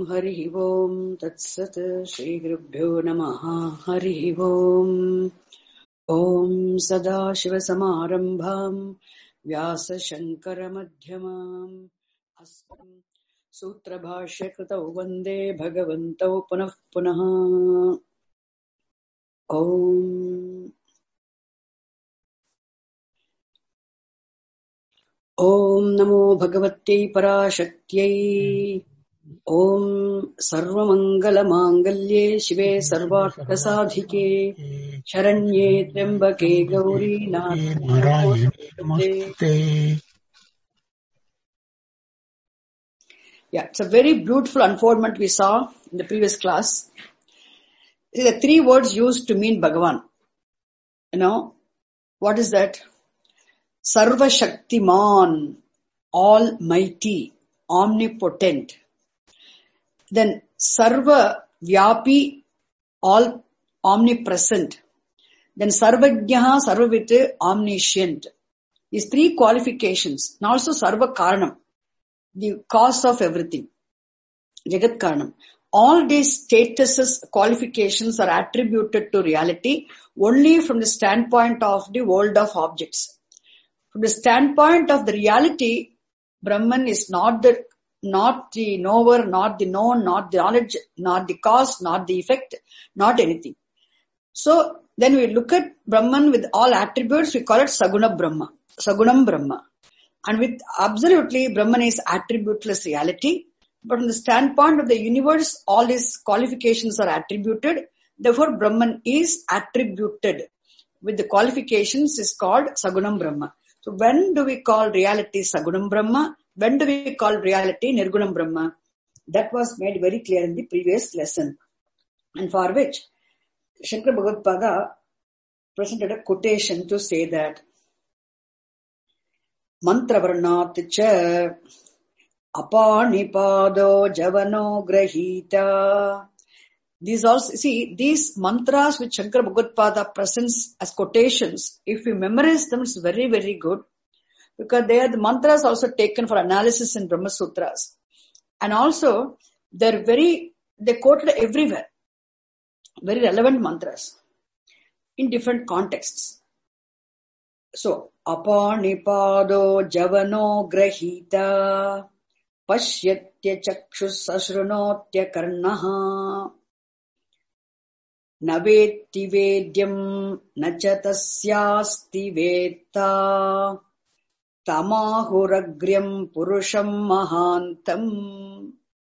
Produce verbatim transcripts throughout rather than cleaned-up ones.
Harihi Om Tat Sat Shri Gurubhyo Namaha Harihi Om Om Sada Shiva Samarambham Vyasa Shankara Madhyamam Astam Sutra Bhashya Kritau Vande Bhagavantau Punah Punah Om Om Namo Bhagavate Parashakyai Om Sarvamangala Mangalye Shive Sarvartha Sadhike Sharanye Trambake Gauri Namaste. Yeah, it's a very beautiful unfoldment we saw in the previous class. These are the three words used to mean Bhagavan. You know, what is that? Sarva Shaktiman, Almighty, Omnipotent. Then Sarva Vyapi, all omnipresent. Then Sarvajnaha, Sarvavit, omniscient. These three qualifications. And also Sarva Karanam, the cause of everything. Jagat Karanam. All these statuses, qualifications are attributed to reality only from the standpoint of the world of objects. From the standpoint of the reality, Brahman is not the not the knower, not the known, not the knowledge, not the cause, not the effect, not anything. So then we look at Brahman with all attributes, we call it Saguna Brahma, Sagunam Brahma. And with absolutely Brahman is attributeless reality. But from the standpoint of the universe, all these qualifications are attributed. Therefore, Brahman is attributed with the qualifications is called Sagunam Brahma. So when do we call reality Sagunam Brahma? When do we call reality Nirgunam Brahma? That was made very clear in the previous lesson. And for which Shankara Bhagavad presented a quotation to say that Mantra Varnat cha Apanipado Javano Grahita. These also, see, these mantras which Shankara Bhagavad presents as quotations, if you memorize them, it's very, very good. Because they are the mantras also taken for analysis in Brahma Sutras. And also, they're very, they quoted everywhere. Very relevant mantras. In different contexts. So, Apanipado Javano Grahita Pashyatya Chakshus Ashrunotya Karnaha Navetti Vedyam Nacha Tasyasti Veta Tamahuragryam Purusham Mahantam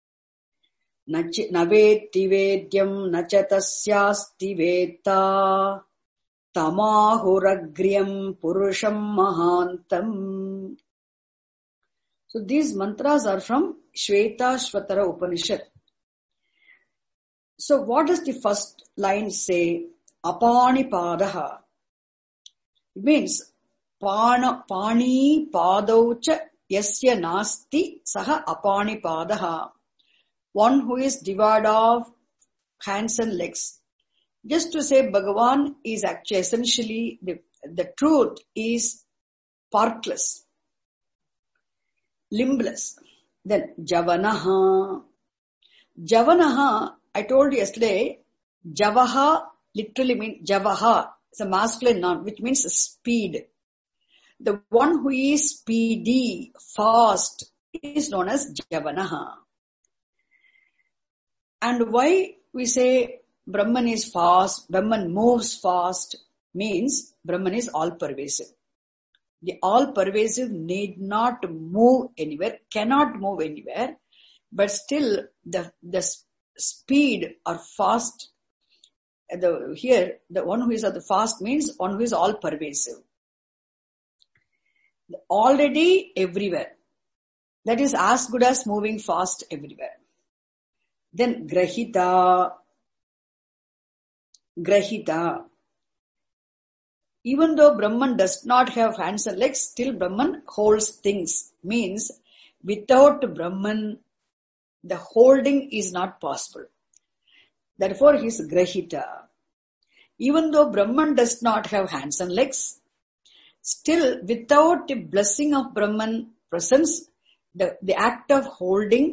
Navetti Vedyam Nacha Tasyasti Veta Tamahuragryam Purusham Mahantam. So these mantras are from Shvetashvatara Upanishad. So what does the first line say? Apanipadaha. It means Pana, Pani Padaucha Yasya Nasti Saha Apanipadaha. One who is devoid of hands and legs. Just to say Bhagavan is actually essentially, the, the truth is partless, limbless. Then Javanaha. Javanaha, I told you yesterday, Javaha literally means Javaha. It's a masculine noun which means speed. The one who is speedy, fast is known as Javanaha. And why we say Brahman is fast, Brahman moves fast, means Brahman is all-pervasive. The all-pervasive need not move anywhere, cannot move anywhere, but still the, the speed or fast, the, here the one who is at the fast means one who is all-pervasive. Already everywhere. That is as good as moving fast everywhere. Then Grahita. Grahita. Even though Brahman does not have hands and legs, still Brahman holds things. Means without Brahman, the holding is not possible. Therefore he is Grahita. Even though Brahman does not have hands and legs, still without the blessing of Brahman presence, the, the act of holding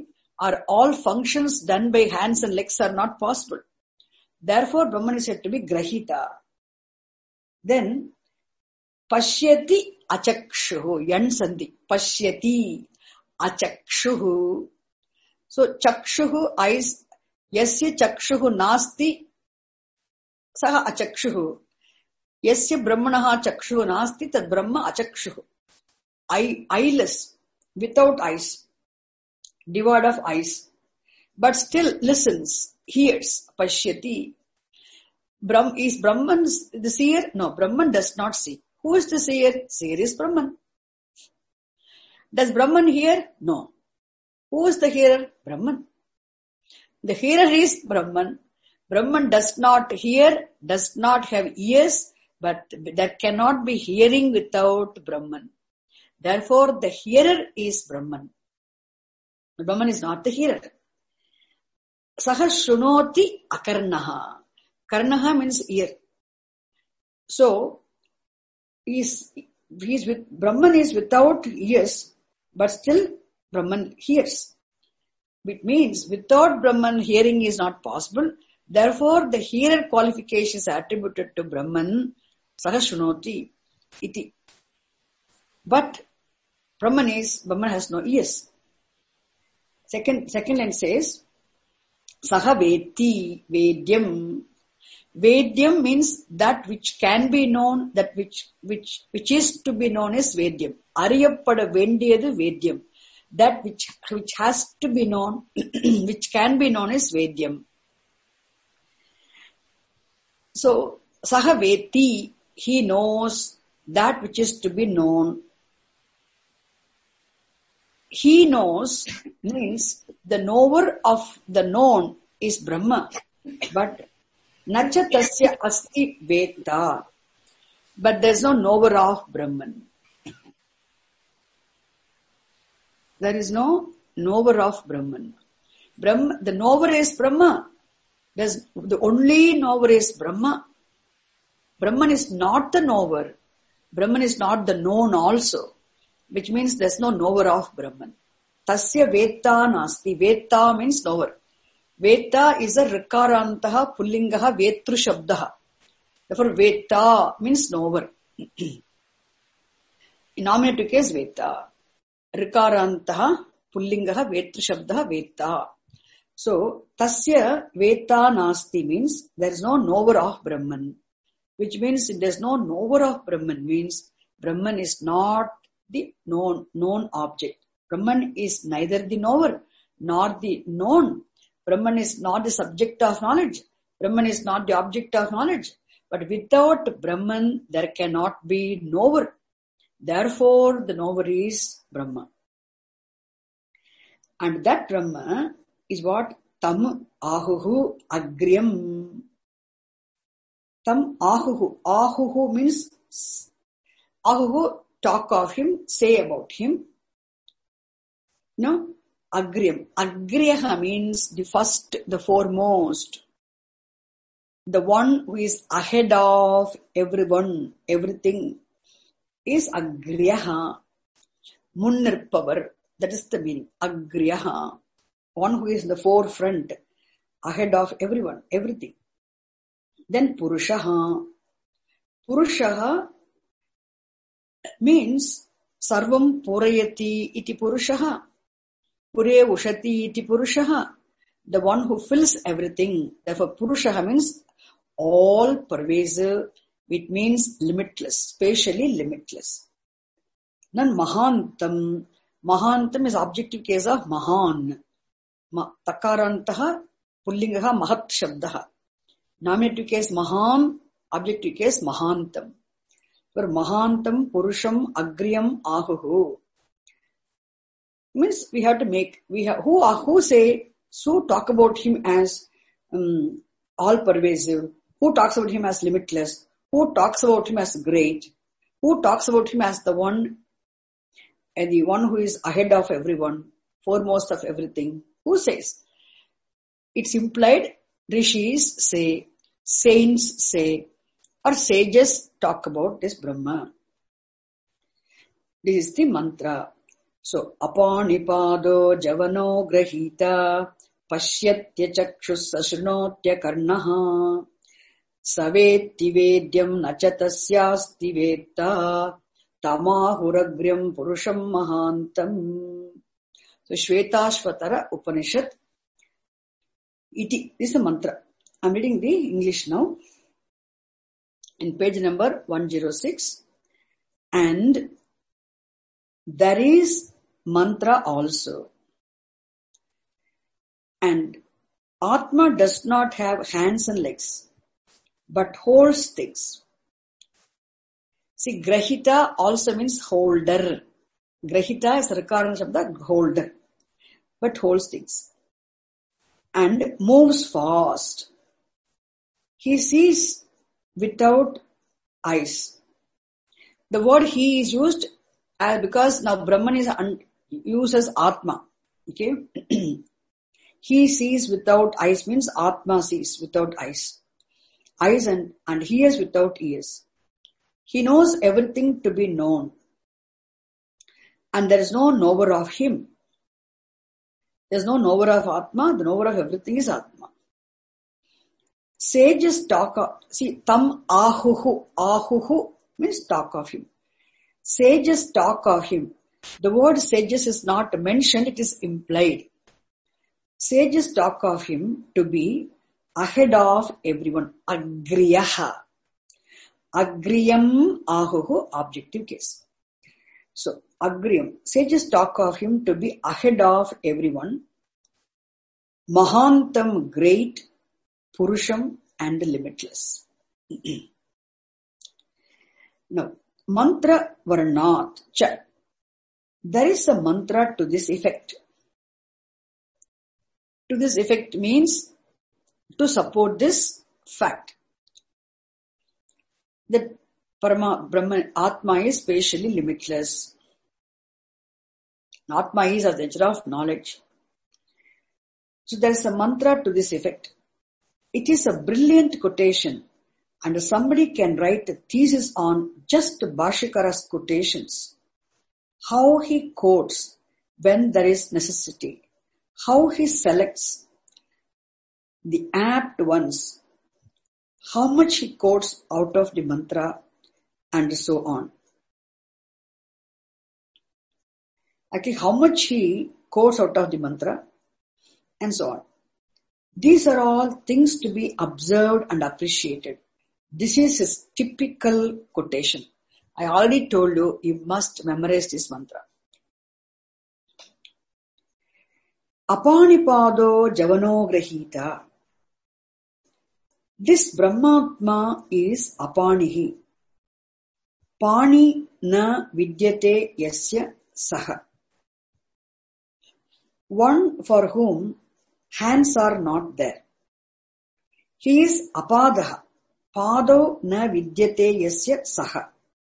or all functions done by hands and legs are not possible. Therefore, Brahman is said to be Grahita. Then, Pashyati Achakshuhu, Yan Sandhi. Pashyati Achakshuhu. So, Chakshuhu, eyes, Yasya Chakshuhu Nasti, Saha Achakshuhu. Yasya Brahmanaha Chakshuhu Nasti, Tad Brahma Achakshuhu. Eye, eyeless, without eyes, devoid of eyes, but still listens, hears, Pashyati. Brahm, is Brahman the seer? No, Brahman does not see. Who is the seer? Seer is Brahman. Does Brahman hear? No. Who is the hearer? Brahman. The hearer is Brahman. Brahman does not hear, does not have ears, but there cannot be hearing without Brahman. Therefore, the hearer is Brahman. Brahman is not the hearer. Saha Shrunoti Akarnaha. Karnaha means ear. So, he's, he's with, Brahman is without ears, but still Brahman hears. It means without Brahman, hearing is not possible. Therefore, the hearer qualification is attributed to Brahman. Saha Shrunoti iti. But Brahman is, Brahman has no ears. Second, second line says, Saha Veti Vedyam. Vedyam means that which can be known, that which, which, which is to be known is Vedyam. Ariyappada Vendiyadu Vedyam. That which, which has to be known, which can be known is Vedyam. So, Saha Veti, he knows that which is to be known. He knows means the knower of the known is Brahma, but nacha tasya asti veta, but there is no knower of Brahman. There is no knower of Brahman. Brahma, the knower is Brahma. There's, the only knower is Brahma. Brahman is not the knower. Brahman is not the known also, which means there's no knower of Brahman. Tasya veta nasti. Veta means knower. Veta is a rikarantaha pullingaha vetru shabdaha. Therefore, veta means knower. In nominative case, veta. Rikarantaha pullingaha vetru shabdaha veta. So, tasya veta nasti means there is no knower of Brahman. Which means there is no knower of Brahman means Brahman is not the known, known object. Brahman is neither the knower nor the known. Brahman is not the subject of knowledge. Brahman is not the object of knowledge. But without Brahman, there cannot be knower. Therefore, the knower is Brahma. And that Brahma is what? Tam ahuhu agriyam. Tam ahuhu. Ahuhu means, ahuhu, talk of him, say about him. No? Agriyam. Agriyaha means the first, the foremost. The one who is ahead of everyone, everything is Agriyaha. Munnirpavar. That is the meaning. Agriyaha. One who is in the forefront, ahead of everyone, everything. Then Purushaha. Purushaha means Sarvam Purayati iti Purushaha. Pure Ushati iti Purushaha. The one who fills everything. Therefore, Purushaha means all pervasive. It means limitless, spatially limitless. Then Mahantam. Mahantam is objective case of Mahan. Takarantaha pullingaha mahat shabdaha. Nominative case Mahan, objective case Mahantam. For Mahantam Purusham Agriyam Ahuhu. Means we have to make, we have, who are, who say, so talk about him as um, all pervasive, who talks about him as limitless, who talks about him as great, who talks about him as the one, and the one who is ahead of everyone, foremost of everything. Who says? It's implied, rishis say, saints say, or sages talk about this Brahma. This is the mantra. So, apanipado javano grahita pashyatya chakshus ashrunotya karnaha savetti vedyam nachatasyasti vetta tamahuragryam purusham mahantam. So, Shvetashvatara Upanishad. Iti. This is a mantra. I am reading the English now. In page number one oh six. And there is mantra also. And Atma does not have hands and legs, but holds things. See, Grahita also means holder. Grahita is the recurrence of the holder, but holds things. And moves fast. He sees without eyes. The word he is used as because now Brahman is un- used as Atma. Okay. He sees without eyes means Atma sees without eyes. Eyes and, and hears without ears. He knows everything to be known. And there is no knower of him. There is no knower of Atma. The knower of everything is Atma. Sages talk of, see, tam ahuhu. Ahuhu means talk of him. Sages talk of him. The word sages is not mentioned, it is implied. Sages talk of him to be ahead of everyone. Agriyaha. Agriyam ahuhu, objective case. So, agriyam. Sages talk of him to be ahead of everyone. Mahantam, great. Purusham, and limitless. Now, mantra varnat cha. There is a mantra to this effect. To this effect means to support this fact that Parama, Brahman, Atma is spatially limitless. Atma is as the nature of knowledge. So there is a mantra to this effect. It is a brilliant quotation and somebody can write a thesis on just Bhashikara's quotations. How he quotes when there is necessity. How he selects the apt ones. How much he quotes out of the mantra and so on. Actually, how much he quotes out of the mantra and so on. These are all things to be observed and appreciated. This is his typical quotation. I already told you, you must memorize this mantra. Apanipado javano grahita. This Brahmatma is apanihi. Pani na vidyate yasya saha. One for whom hands are not there. He is apadaha. Pado na vidyate yasya saha.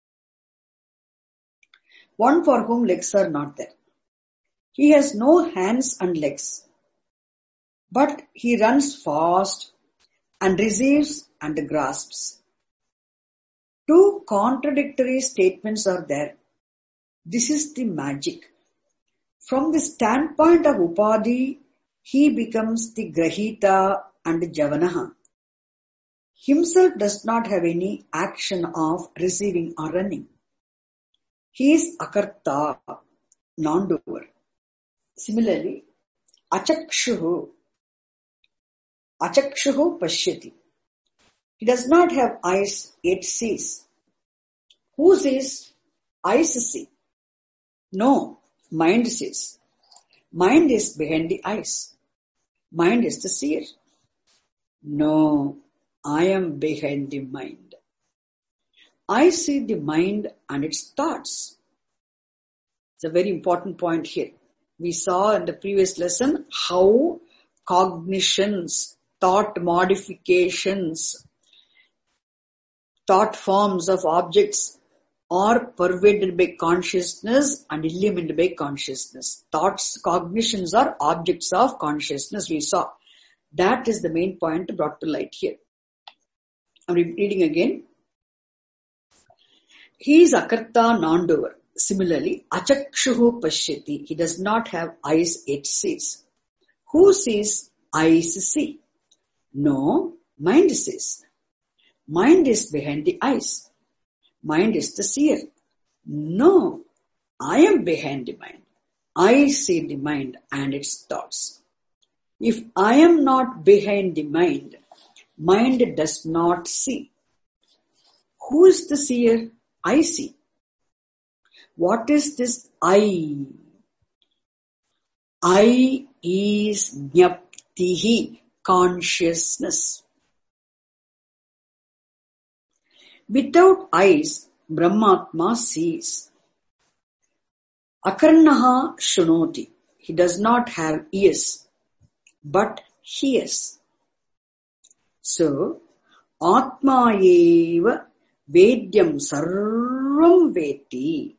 One for whom legs are not there. He has no hands and legs. But he runs fast and receives and grasps. Two contradictory statements are there. This is the magic. From the standpoint of Upadhi, he becomes the Grahita and Javanaha. Himself does not have any action of receiving or running. He is Akarta, non-doer. Similarly, Achakshuhu, Achakshuhu Pashyati. He does not have eyes, yet sees. Who sees? Eyes see. No, mind sees. Mind is behind the eyes. Mind is the seer. No, I am behind the mind. I see the mind and its thoughts. It's a very important point here. We saw in the previous lesson how cognitions, thought modifications, thought forms of objects are pervaded by consciousness and illumined by consciousness. Thoughts, cognitions are objects of consciousness, we saw. That is the main point brought to light here. I'm reading again. He is Akarta, non-doer. Similarly, achakshuhu pashyati. He does not have eyes, it sees. Who sees? Eyes see. No, mind sees. Mind is behind the eyes. Mind is the seer. No, I am behind the mind. I see the mind and its thoughts. If I am not behind the mind, mind does not see. Who is the seer? I see. What is this I? I is jnaptihi, consciousness. Without eyes, Brahmatma sees. Akarnaha shunoti. He does not have ears, but hears. So, Atma eva vedyam sarvam veti.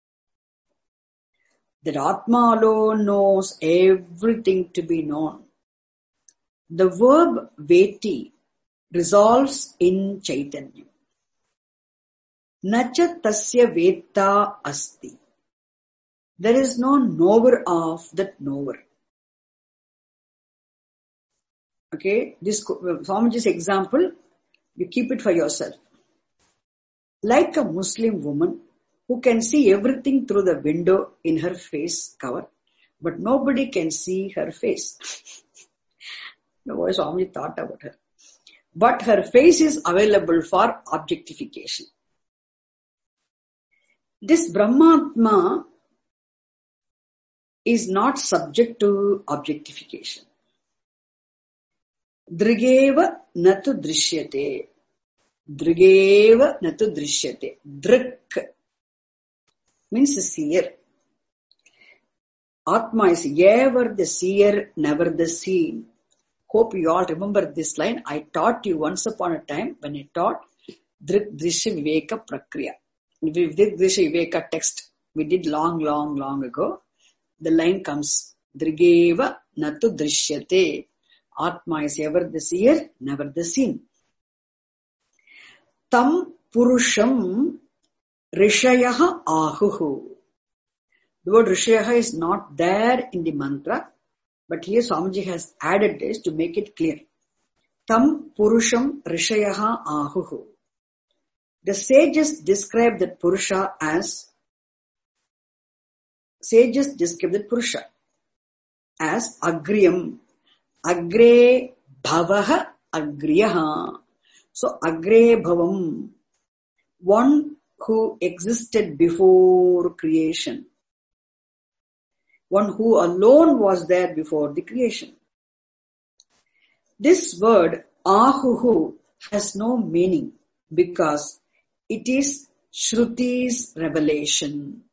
That Atma alone knows everything to be known. The verb veti resolves in Chaitanya. Nacha tasya veta asti. There is no knower of that knower. Okay, this Swamiji's example, you keep it for yourself. Like a Muslim woman who can see everything through the window in her face cover, but nobody can see her face. The way Swamiji thought about her. But her face is available for objectification. This Brahmatma is not subject to objectification. Drigeva natu drishyate. Drigeva natu drishyate. Drik means the seer. Atma is ever the seer, never the seen. Hope you all remember this line. I taught you once upon a time when I taught Drik Drishya Viveka Prakriya. Drik Drishya Viveka text we did long, long, long ago. The line comes, Drigeva natu drishyate. Atma is ever the seer, never the seen. Tam purusham rishayaha ahuhu. The word rishayaha is not there in the mantra, but here Swamiji has added this to make it clear. Tam purusham rishayaha ahuhu. The sages describe that Purusha as Sages describe that Purusha as Agriyam. Agre bhavaha agriyaha. So Agre bhavam, one who existed before creation. One who alone was there before the creation. This word ahuhu has no meaning because it is Shruti's revelation.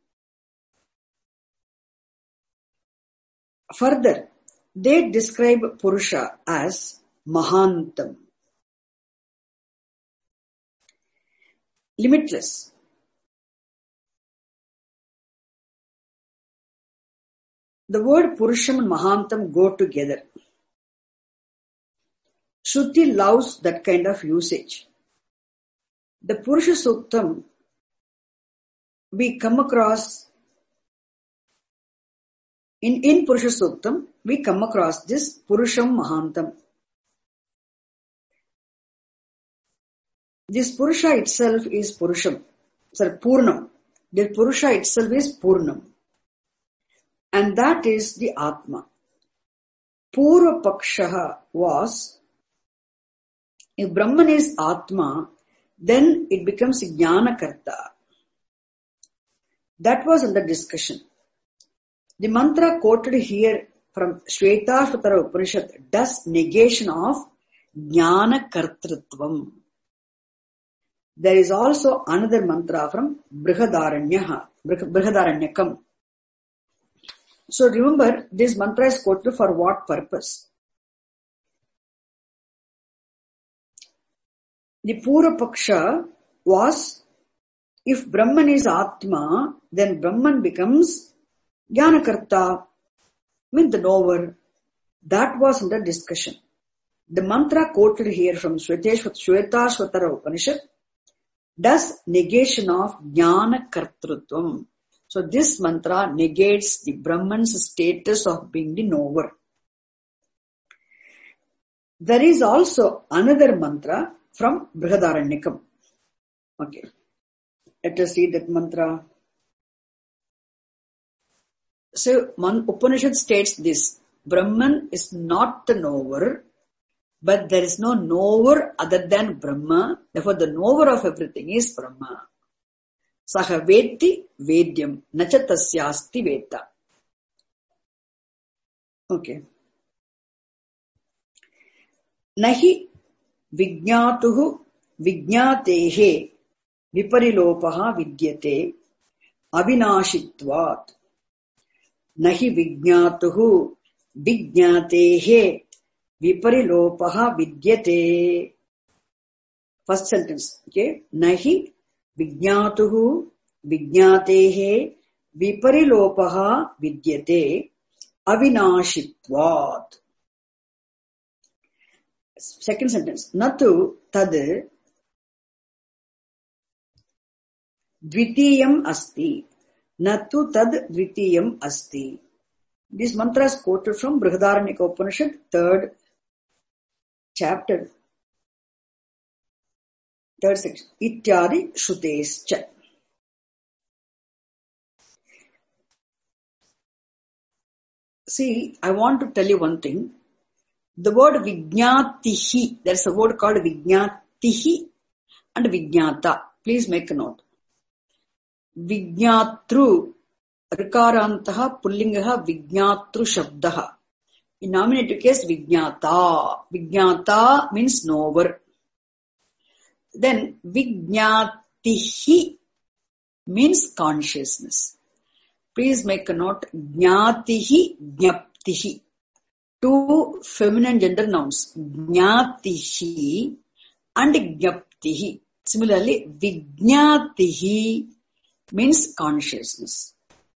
Further, they describe Purusha as Mahantam, limitless. The word Purusham and Mahantam go together. Shruti loves that kind of usage. The Purusha Suktam we come across In, in Purusha Suktam, we come across this Purusham Mahantam. This Purusha itself is Purusham. Sorry, Purnam. This Purusha itself is Purnam. And that is the Atma. Purva Pakshaha was, if Brahman is Atma, then it becomes Jnana Karta. That was under discussion. The mantra quoted here from Shvetashvatara Upanishad does negation of Jnana Kartrutvam. There is also another mantra from Brihadaranyaka. Brihadaranyakam. So remember, this mantra is quoted for what purpose? The Purva Paksha was, if Brahman is Atma, then Brahman becomes Jnanakarta, means the knower. That was under discussion. The mantra quoted here from Shvetashvatara Upanishad does negation of Jnana Kartrutvam. So this mantra negates the Brahman's status of being the knower. There is also another mantra from Brihadaranyakam. Okay. Let us read that mantra. So Upanishad states this: Brahman is not the knower, but there is no knower other than Brahma. Therefore, the knower of everything is Brahma. Saha vetti vedyam nacha tasyasti veta. Okay. Nahi vijñātuhu vijñātehe viparilopaha vidyate avinashitvat. Nahi vijñātuhu vijñātehe viparilopaha vidyate. First sentence. Okay. Nahi vijñātuhu vijñātehe viparilopaha vidyate avinashitvat. Second sentence. Natu tad dvitiyam asti. Natu tad dvitiyam asti. This mantra is quoted from Brihadaranyaka Upanishad, third chapter, third section. Ityadi Shrutescha. See, I want to tell you one thing. The word Vijñātihi, there is a word called Vijñātihi and Vijñāta. Please make a note. Vijñātru, Rikarantaha, Pullingaha, Vijñātru Shabdaha. In nominative case, Vijñāta. Vijñāta means knower. Then Vijñātihi means consciousness. Please make a note. Jnātihi, Jnaptihi. Two feminine gender nouns, Jnātihi and Jnaptihi. Similarly, Vijñātihi means consciousness.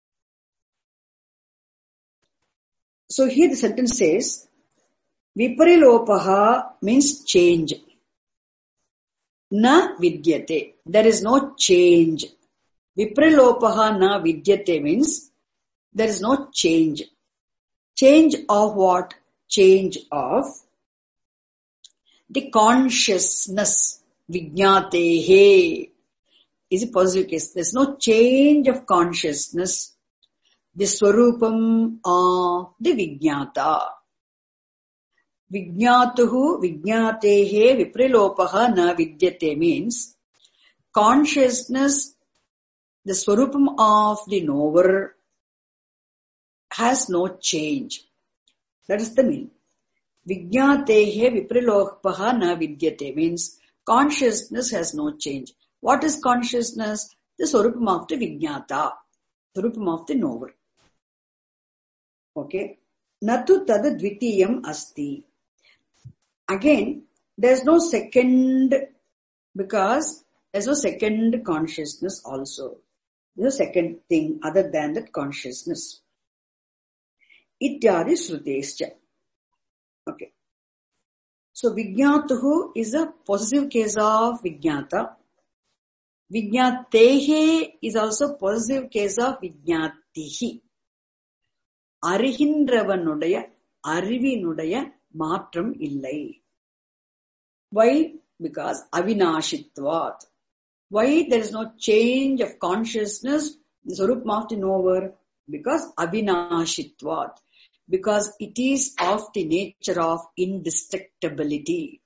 So here the sentence says, Viparilopaha means change. Na vidyate. There is no change. Viparilopaha na vidyate means there is no change. Change of what? Change of the consciousness. Vijñātehe is a positive case. There is no change of consciousness. The swarupam of the Vijñāta. Vijñātuhu vijñātehe viprilopaha na vidyate means consciousness, the swarupam of the knower, has no change. That is the meaning. Vijñātehe viprilopaha na vidyate means consciousness has no change. What is consciousness? The swarupam of the Vijñāta, swarupam of the knower. Okay. Natu tad dvitiyam asti. Again, there is no second, because there is no second consciousness also. There is no second thing other than that consciousness. Ityadi Shrutescha. Okay. So Vijñātuhu is a possessive case of Vijñāta. Vijñātehe is also possessive case of Vijñātihi. Arihindravanudaya, Arivinudaya Matram illai. Why? Because avinashitvat. Why there is no change of consciousness, the swarupam of the knower? Because avinashitvat. Because it is of the nature of indestructibility.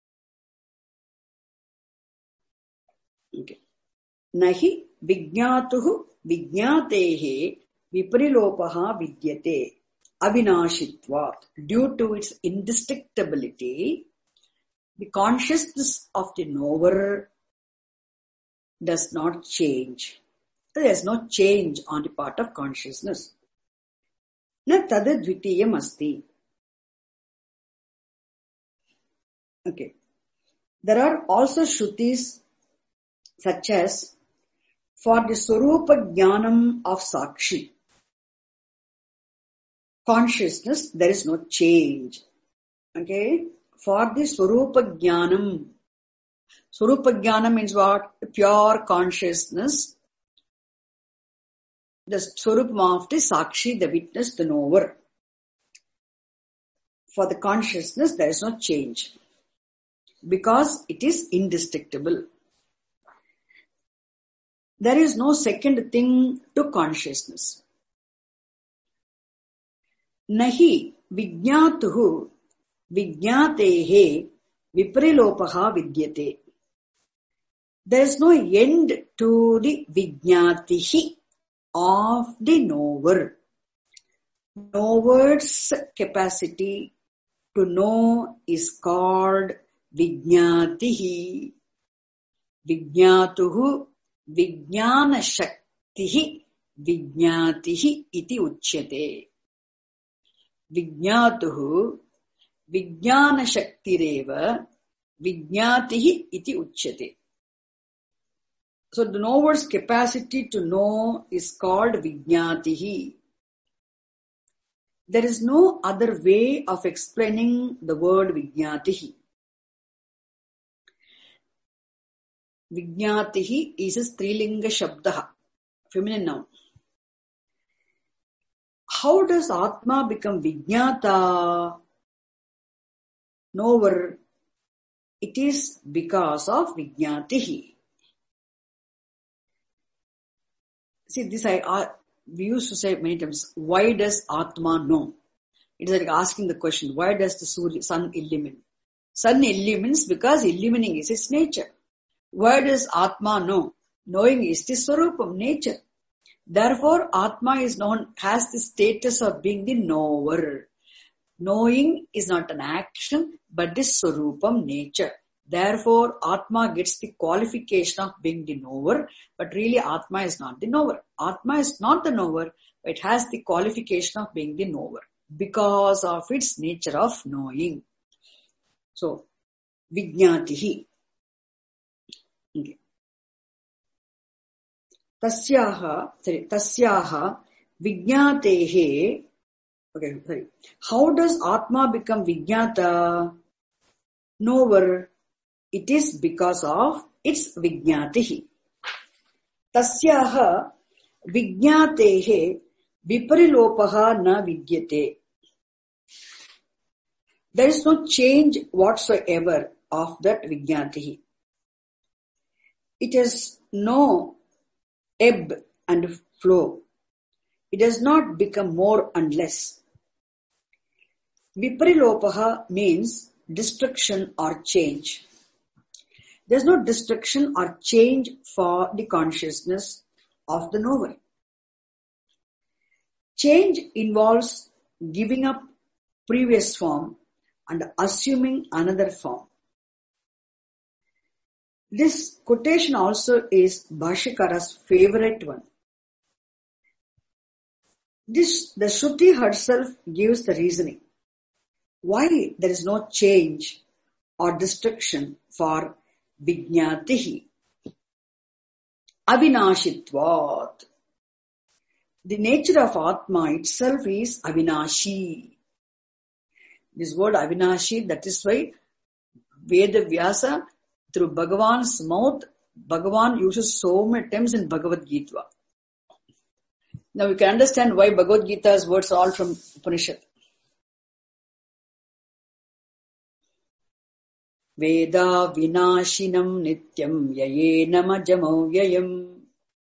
Okay. Nahi vijñātuhu vijñātehe viparilopaha vidyate avinashitvat. Due to its indestructibility, the consciousness of the knower does not change. There is no change on the part of consciousness. Na tada dvitiyam asti. Okay. There are also Shrutis such as, for the Swarupa Jnanam of Sakshi, consciousness, there is no change. Okay. For the Swarupa Jnanam. Swarupa Jnanam means what? Pure consciousness. the Swarupam of the Sakshi, the witness, the knower. For the consciousness, there is no change. Because it is indestructible. There is no second thing to consciousness. Nahi vijñātuhu vijñātehe viprilopaha vidyate. There is no end to the vijñātihi of the knower. Knower's capacity to know is called vijñātihi. Vijñātuhu vijñāna shaktihi vijñātihi iti uchyate. Vijñātuhu vijñāna shaktireva vijñātihi iti uchyate. So the knower's capacity to know is called vijñātihi. There is no other way of explaining the word vijñātihi. Vijñātihi is a strilinga shabdaha, feminine noun. How does Atma become Vijñāta? Knower. It is because of Vijñātihi. See, this I, uh, we used to say many times, why does Atma know? It is like asking the question, why does the Surya, sun illumine? Sun illumines because illumining is its nature. Why does Atma know? Knowing is the Swarupam, nature. Therefore, Atma is known, has the status of being the knower. Knowing is not an action, but the Swarupam, nature. Therefore, Atma gets the qualification of being the knower, but really Atma is not the knower. Atma is not the knower, but it has the qualification of being the knower because of its nature of knowing. So, Vijñātihi. Okay. Tasyaha, sorry, tasyaha vijñātehe. Okay, sorry. How does Atma become Vijñāta? Knower. It is because of its Vijñātihi. Tasyaha vijñātehe viparilopaha na vidyate. There is no change whatsoever of that Vijñātihi. It has no ebb and flow. It does not become more and less. Viparilopaha means destruction or change. There is no destruction or change for the consciousness of the knower. Change involves giving up previous form and assuming another form. This quotation also is Bhashikara's favorite one. This, the Shruti herself gives the reasoning. Why there is no change or destruction for Vijñātihi. Avinashitvat. The nature of Atma itself is Avinashi. This word Avinashi, that is why Veda Vyasa, through Bhagavan's mouth, Bhagavan uses so many times in Bhagavad Gita. Now we can understand why Bhagavad Gita's words are all from Upanishad. Veda vinashinam nityam yayena majamo vyayam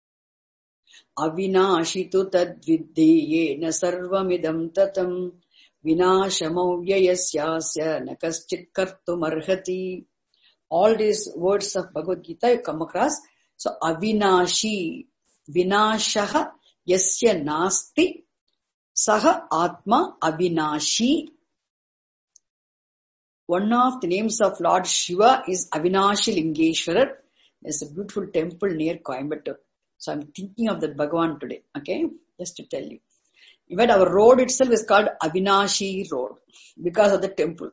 avinashitu tadviddhi yena sarvamidam tatam vinashamo vyayasyasya nakaschit kartum arhati. All these words of Bhagavad Gita you come across. So avinashi, vinashaha yasya nasti saha atma avinashi. One of the names of Lord Shiva is Avinashi Lingeshwarar. There's a beautiful temple near Coimbatore. So I'm thinking of that Bhagavan today. Okay, just to tell you. In fact, our road itself is called Avinashi Road because of the temple.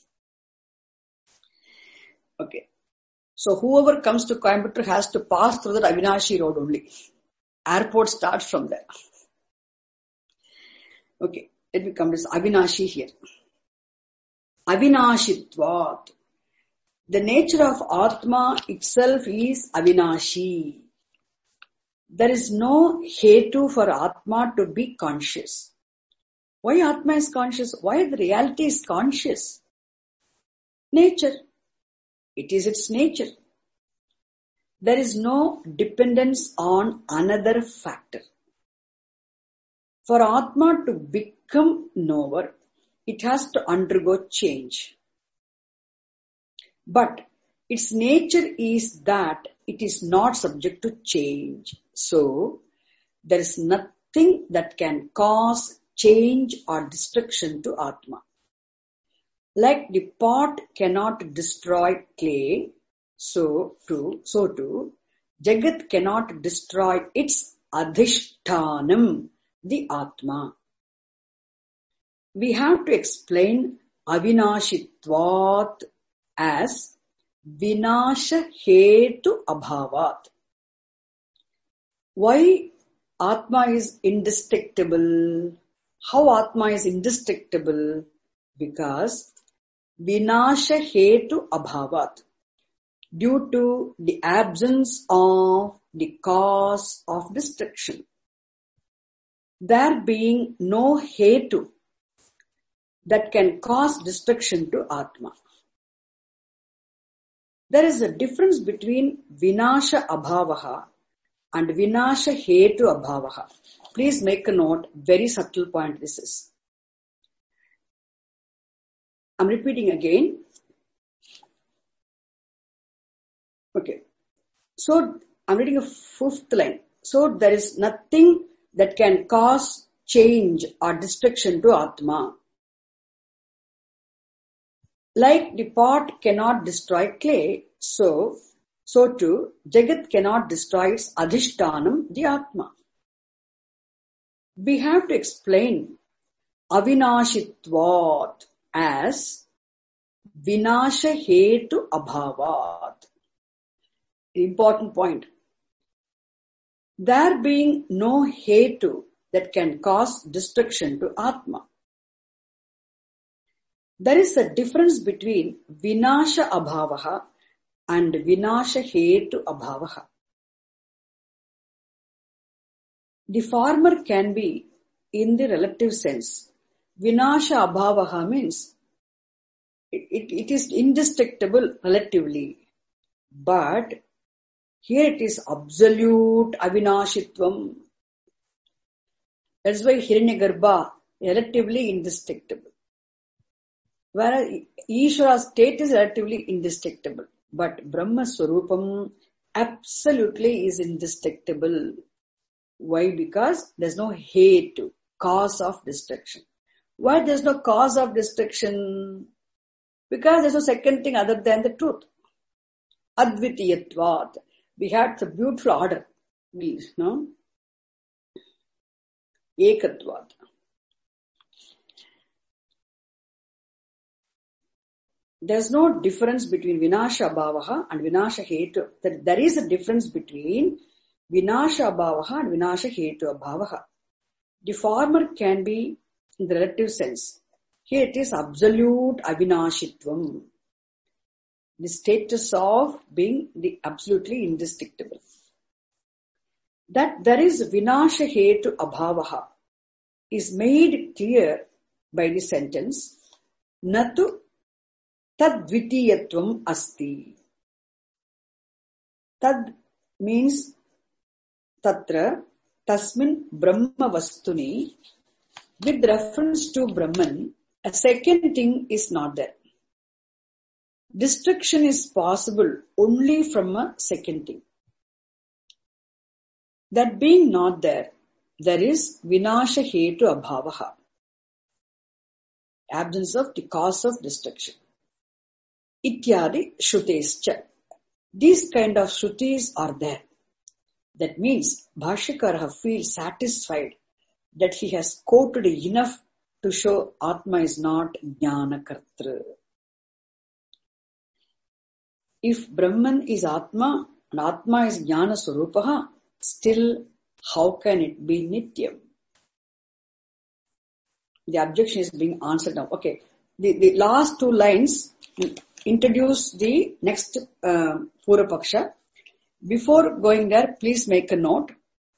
Okay. So whoever comes to Coimbatore has to pass through that Avinashi Road only. Airport starts from there. Okay. Let me come to this Avinashi here. Avinashitvat. The nature of Atma itself is Avinashi. there is no hetu for Atma to be conscious. Why Atma is conscious? Why the reality is conscious? Nature. It is its nature. There is no dependence on another factor. For Atma to become knower, it has to undergo change. But its nature is that it is not subject to change. So, there is nothing that can cause change or destruction to Atma. Like the pot cannot destroy clay, so too, so too, Jagat cannot destroy its adhishtanam, the Atma. We have to explain avinashitvat as vinasha hetu abhavat. Why Atma is indestructible? How Atma is indestructible? Because vinasha hetu abhavat. Due to the absence of the cause of destruction. There being no hetu that can cause destruction to Atma. There is a difference between vinasha abhavaha and vinasha hetu abhavaha. Please make a note, very subtle point this is. I'm repeating again. Okay. So, I'm reading a fifth line. So, there is nothing that can cause change or destruction to Atma. Like the pot cannot destroy clay, so, so too, Jagat cannot destroy its adhishtanam, the Atma. We have to explain avinashitvat as vinasha hetu abhavat. Important point. There being no hetu that can cause destruction to Atma. There is a difference between vinasha abhavaha and vinasha hetu abhavaha. The former can be in the relative sense. Vinasha abhavaha means it, it, it is indestructible relatively. But here it is absolute avinashitvam. That's why Hiranyagarbha relatively indestructible. Whereas Ishvara's state is relatively indestructible. But Brahma Swarupam absolutely is indestructible. Why? Because there's no hetu, cause of destruction. Why there's no cause of destruction? Because there's no second thing other than the truth. Advitiyatvat. We had the beautiful order. No? Ekatvat. There's no difference between vinasha abhavaha and vinasha hetu. There is a difference between vinasha abhavaha and vinasha hetu abhavaha. The former can be in the relative sense. Here it is absolute avinashitvam. The status of being the absolutely indestructible. That there is vinasha hetu abhavaha is made clear by the sentence natu tadvitiyatvam asti. Tad means tatra tasmin brahma vastuni. With reference to Brahman, a second thing is not there. Destruction is possible only from a second thing. That being not there, there is vinasha hetu abhavaha. Absence of the cause of destruction. Ityadi shrutescha. These kind of shrutis are there. That means Bhashyakara feels satisfied that he has quoted enough to show Atma is not Jnanakartra. If Brahman is Atma and Atma is Jnana Swarupaha, still how can it be Nityam? The objection is being answered now. Okay, the, the last two lines introduce the next uh, Purapaksha. Before going there, please make a note.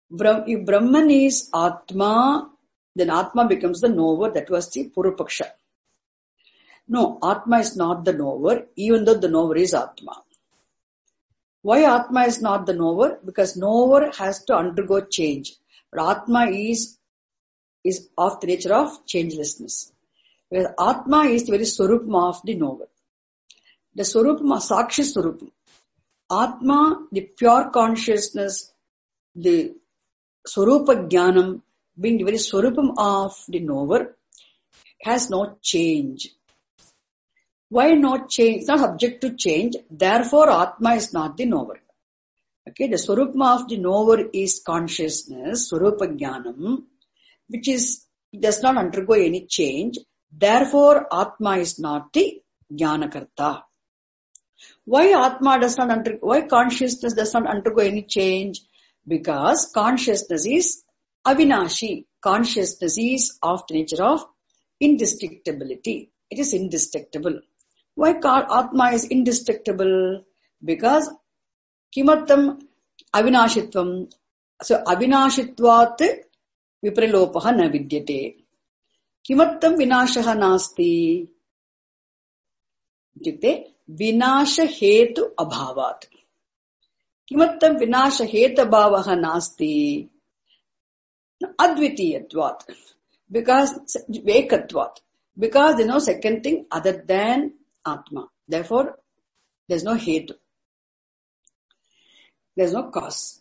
If Brahman is Atma, then Atma becomes the knower. That was the Purvapaksha. No, Atma is not the knower, even though the knower is Atma. Why Atma is not the knower? Because knower has to undergo change. But Atma is, is of the nature of changelessness. Whereas Atma is the very Swarupam of the knower. The Swarupam, Sakshi Swarupam. Atma, the pure consciousness, the Swarupa Jnanam, being the very Swarupam of the knower, has no change. Why not change? It's not subject to change. Therefore, Atma is not the knower. Okay, the Swarupam of the knower is consciousness, Swarupa Jnanam, which is, does not undergo any change. Therefore, Atma is not the Jnanakarta. Why Atma does not undergo, why consciousness does not undergo any change? Because consciousness is avinashi. Consciousness is of the nature of indestructibility. It is indestructible. Why Atma is indestructible? Because kimattam avinashitvam. So avinashitvat vipralopaha na vidyate. Kimattam vinashaha nasti. Ityukte vinasha hetu abhavat. Kimattam vinasha hetu abhavaha nasti. Advitiyatvat. Because vekatvat. Because there is no second thing other than Atma. Therefore, there is no hetu. There is no cause.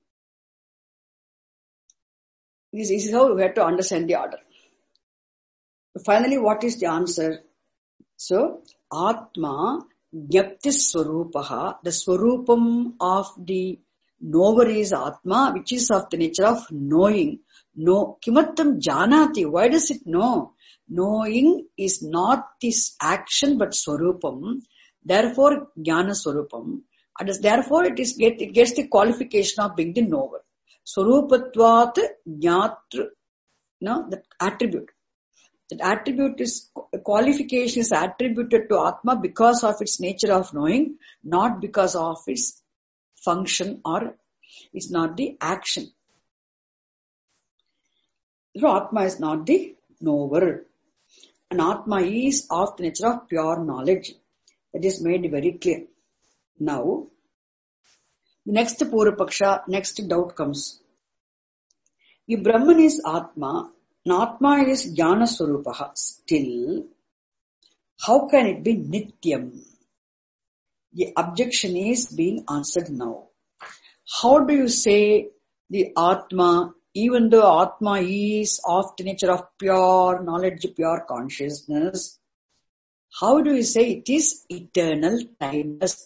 This is how we have to understand the order. Finally, what is the answer? So, Atma Jnapti Swarupaha, the Swarupam of the knower is Atma, which is of the nature of knowing. No, Kimattam Janati, why does it know? Knowing is not this action but Swarupam, therefore Jnana Swarupam. And therefore it is get, it gets the qualification of being the knower. Swarupatvat Jnatru, no, that attribute. That attribute is, qualification is attributed to Atma because of its nature of knowing, not because of its function or it's not the action. So Atma is not the knower. And Atma is of the nature of pure knowledge. That is made very clear. Now, the next Purvapaksha, next doubt comes. If Brahman is Atma, and Atma is Jnana Swarupaha, still, how can it be Nityam? The objection is being answered now. How do you say the Atma, even though Atma is of the nature of pure knowledge, pure consciousness, how do you say it is eternal, timeless?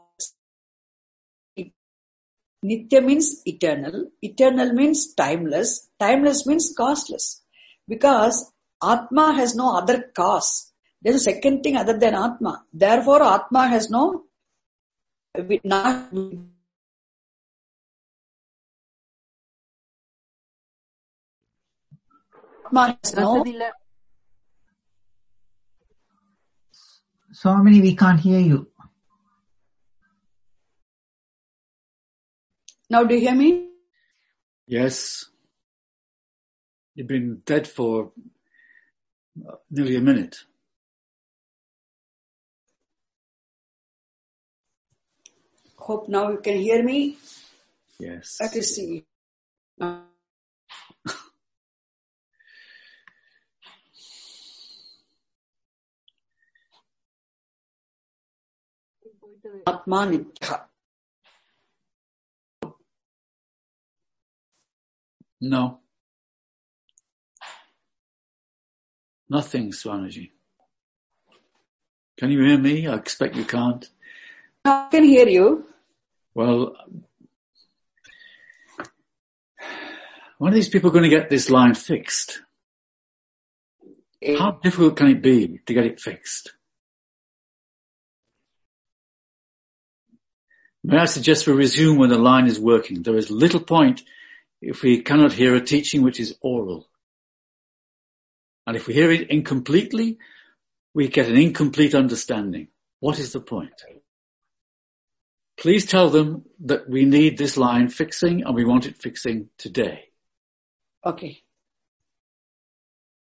Nitya means eternal. Eternal means timeless. Timeless means causeless. Because Atma has no other cause. There is a second thing other than Atma. Therefore, Atma has no not Atma has no. Swamini, we can't hear you. Now do you hear me? Yes. You've been dead for nearly a minute. Hope now you can hear me. Yes. Let us see. Atma Nitya. No. Nothing, Swamiji. Can you hear me? I expect you can't. I can hear you. Well, when are these people going to get this line fixed? How difficult can it be to get it fixed? May I suggest we resume when the line is working? There is little point if we cannot hear a teaching which is oral. And if we hear it incompletely, we get an incomplete understanding. What is the point? Please tell them that we need this line fixing and we want it fixing today. Okay.